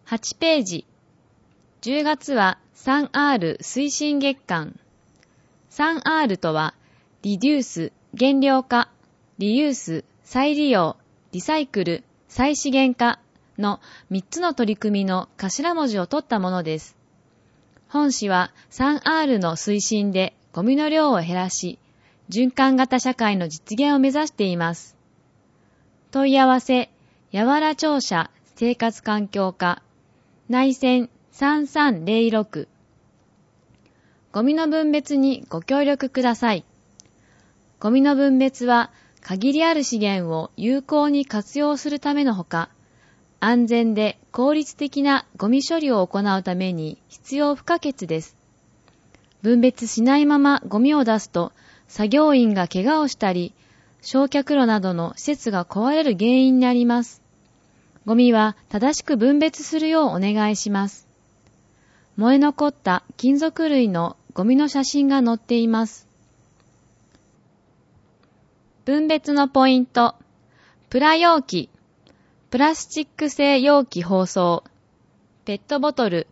8ページ。10月は 3R 推進月間。3R とは、リデュース、減量化、リユース、再利用、リサイクル、再資源化の3つの取り組みの頭文字を取ったものです。本誌は 3R の推進でゴミの量を減らし、循環型社会の実現を目指しています。問い合わせ、やわら庁舎生活環境課、内線3306。ゴミの分別にご協力ください。ゴミの分別は限りある資源を有効に活用するためのほか、安全で効率的なゴミ処理を行うために必要不可欠です。分別しないままゴミを出すと、作業員が怪我をしたり、焼却炉などの施設が壊れる原因になります。ゴミは正しく分別するようお願いします。燃え残った金属類のゴミの写真が載っています。分別のポイント。プラ容器、プラスチック製容器包装、ペットボトル、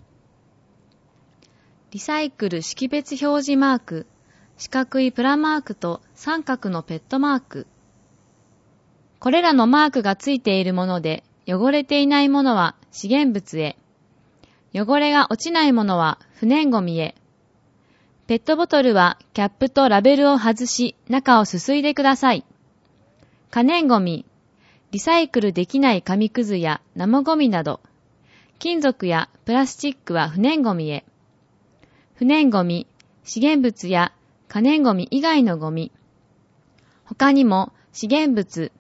リサイクル識別表示マーク、四角いプラマークと三角のペットマーク。これらのマークがついているもので、汚れていないものは資源物へ。汚れが落ちないものは不燃ゴミへ。ペットボトルはキャップとラベルを外し、中をすすいでください。可燃ゴミ、リサイクルできない紙くずや生ゴミなど。金属やプラスチックは不燃ゴミへ。不燃ゴミ、資源物や可燃ゴミ以外のゴミ。他にも資源物、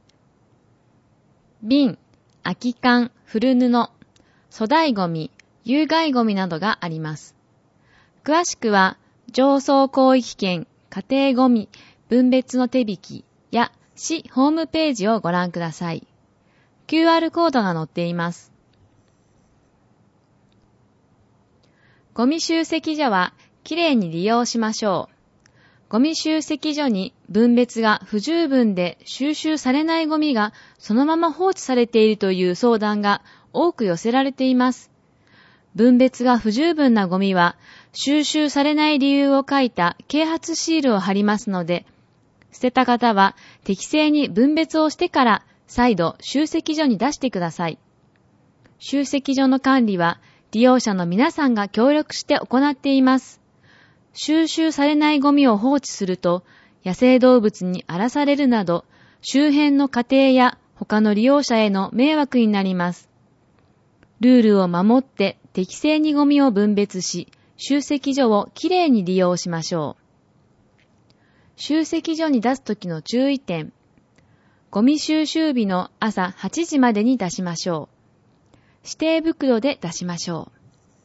瓶、空き缶、古布、粗大ゴミ、有害ゴミなどがあります。詳しくは、上層広域圏家庭ゴミ分別の手引きや市ホームページをご覧ください。QR コードが載っています。ゴミ集積所はきれいに利用しましょう。ゴミ集積所に分別が不十分で収集されないゴミがそのまま放置されているという相談が多く寄せられています。分別が不十分なゴミは収集されない理由を書いた啓発シールを貼りますので、捨てた方は適正に分別をしてから再度集積所に出してください。集積所の管理は利用者の皆さんが協力して行っています。収集されないゴミを放置すると野生動物に荒らされるなど周辺の家庭や他の利用者への迷惑になります。ルールを守って適正にゴミを分別し、集積所をきれいに利用しましょう。集積所に出すときの注意点。ゴミ収集日の朝8時までに出しましょう。指定袋で出しましょう。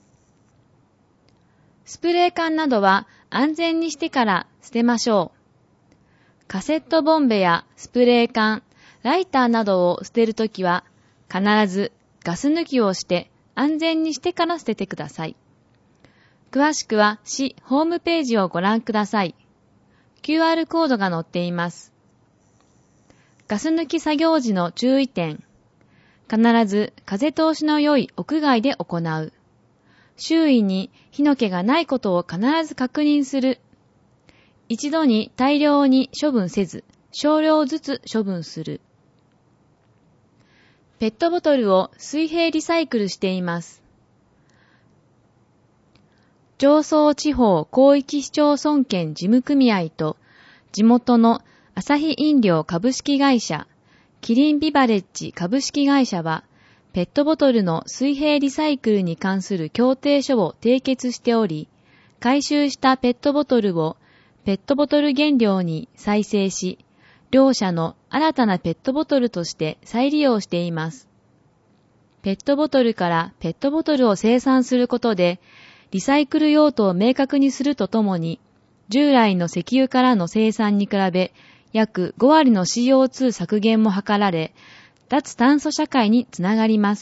スプレー缶などは安全にしてから捨てましょう。カセットボンベやスプレー缶、ライターなどを捨てるときは必ずガス抜きをして安全にしてから捨ててください。詳しくは市ホームページをご覧ください。QR コードが載っています。ガス抜き作業時の注意点。必ず風通しの良い屋外で行う。周囲に火の気がないことを必ず確認する。一度に大量に処分せず、少量ずつ処分する。ペットボトルを水平リサイクルしています。上層地方広域市町村圏事務組合と地元のアサヒ飲料株式会社、キリンビバレッジ株式会社は、ペットボトルの水平リサイクルに関する協定書を締結しており、回収したペットボトルをペットボトル原料に再生し、両社の新たなペットボトルとして再利用しています。ペットボトルからペットボトルを生産することで、リサイクル用途を明確にするとともに、従来の石油からの生産に比べ、約5割の CO2 削減も図られ、脱炭素社会につながります。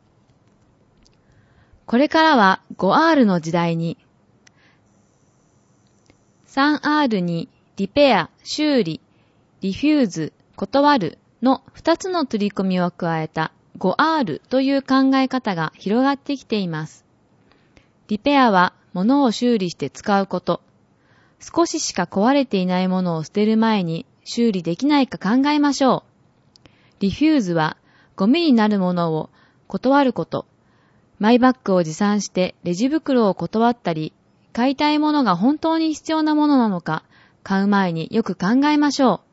これからは 5R の時代に、3R にリペア、修理、リフューズ、断るの2つの取り組みを加えた 5R という考え方が広がってきています。リペアは物を修理して使うこと。少ししか壊れていないものを捨てる前に修理できないか考えましょう。リフューズはゴミになるものを断ること。マイバッグを持参してレジ袋を断ったり、買いたいものが本当に必要なものなのか買う前によく考えましょう。